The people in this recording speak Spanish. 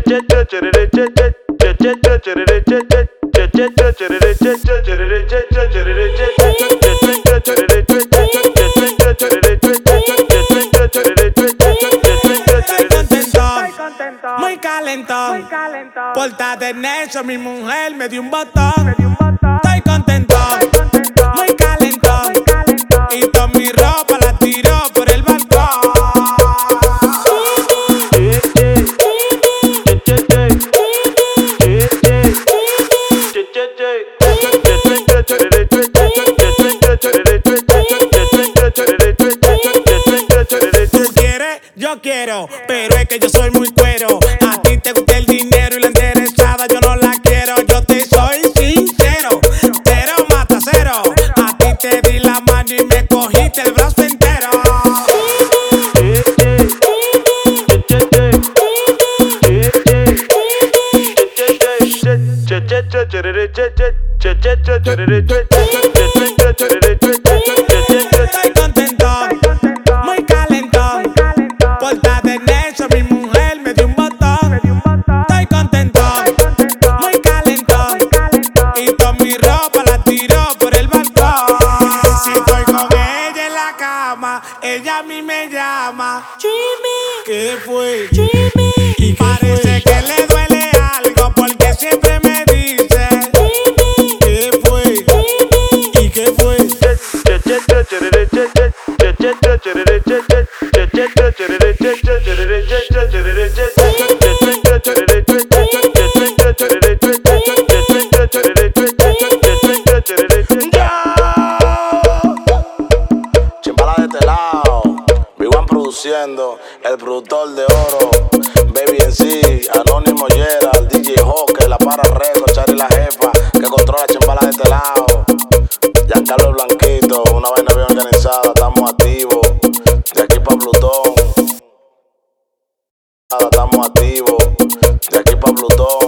Muy calentón, pórtate necio, mi mujer me dio un botón. Estoy contento, muy calentón, y toda mi ropa la tiró por el balcón. Tú quieres, yo quiero, pero es que yo soy muy cuero. A ti te gusta el dinero y la interesada yo no la quiero. Yo te soy sincero, cero mata cero. A ti te di la mano y me cogiste el brazo entero. Estoy contento, muy calentón, pórtate necio, mi mujer me dio un botón. Estoy contento, muy calentón, y toda mi ropa la tiró por el balcón. Si estoy con ella en la cama, ella a mí me llama Jimmy. ¿Qué fue? Jimmy. Y parece que le duele algo porque siempre me dice Jimmy. ¿Qué fue? Jimmy. ¿Y qué fue? Chimbala de este lado, Big One produciendo, el productor de oro, Baby en sí, Anónimo Gerald, DJ Hawker, La Para Record, Chari la jefa, que controla Chimbala de este lado, Giancarlo Blanquito, una vaina bien organizada, estamos activos, de aquí pa' Plutón, estamos activos, de aquí pa' Plutón.